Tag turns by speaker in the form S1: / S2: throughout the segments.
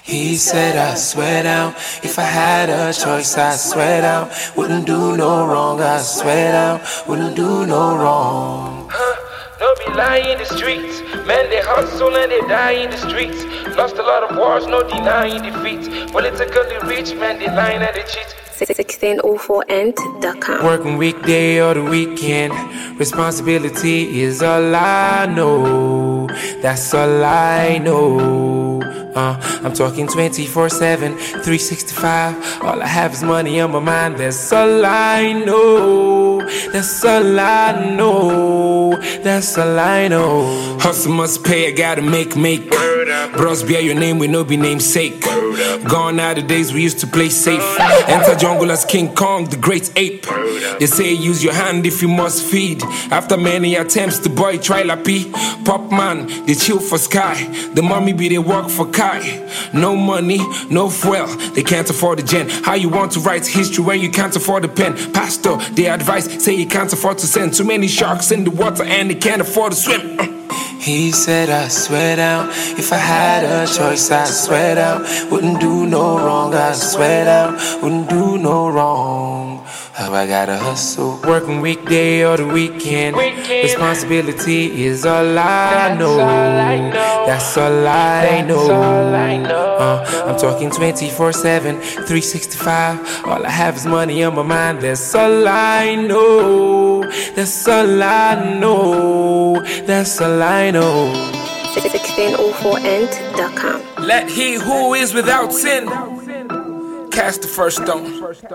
S1: He said, I swear down, if I had a choice, I swear down, wouldn't do no wrong, I swear down, wouldn't do no wrong.
S2: No be lying in the streets, men they hustle and they die in the streets. Lost a lot of wars, no denying defeat. Politically rich men, they lying and they cheat.
S3: 1604end.com.
S1: Working weekday or the weekend, responsibility is all I know. That's all I know. I'm talking 24/7, 365. All I have is money on my mind. That's all I know. That's all I know. That's all I know.
S4: Hustle must pay, I gotta make. Bros bear your name, we no be namesake. Gone are the days we used to play safe. Enter jungle as King Kong, the great ape. They say use your hand if you must feed. After many attempts, the boy try lappy. Pop man, they chill for sky. The mommy be they work for Kai. No money, no fuel, they can't afford the gen. How you want to write history when you can't afford the pen? Pastor, they advise, say you can't afford to send too many sharks in the water and they can't afford to swim.
S1: He said, I swear down, if I had a choice, I swear down, wouldn't do no wrong, I swear down, wouldn't do no wrong. How I gotta hustle, working weekday or the weekend. Responsibility is all I know. That's all I know. I'm talking 24/7, 365. All I have is money on my mind. That's all I know. That's all I know. That's all I know.
S3: 1604end.com.
S4: Let he who is without sin cast the first stone.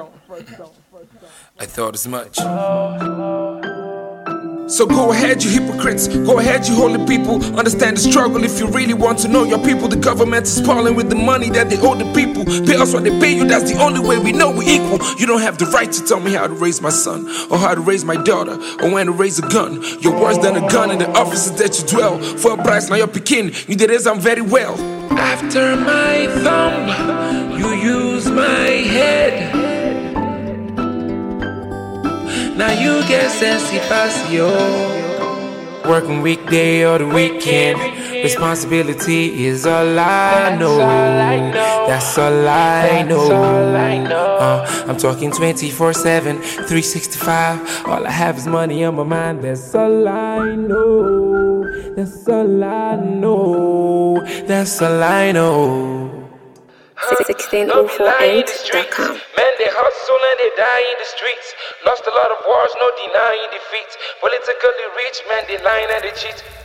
S4: I thought as much. So go ahead, you hypocrites. Go ahead, you holy people. Understand the struggle if you really want to know your people. The government is spoiling with the money that they owe the people. Pay us what they pay you, that's the only way we know we're equal. You don't have the right to tell me how to raise my son, or how to raise my daughter, or when to raise a gun. You're worse than a gun in the offices that you dwell. For a price, now you're picking. You did this, I'm very well.
S1: After my thumb, you use my head. Now you get sassy pasio. Working weekday or the weekend. Responsibility is all I know. That's all I know. I'm talking 24/7, 365. All I have is money on my mind. That's all I know. That's all I know. That's all I know.
S3: 1604end.com.
S2: Men they hustle and they die in the streets. Lost a lot of wars, no denying defeat. Politically rich men, they lying and they cheat.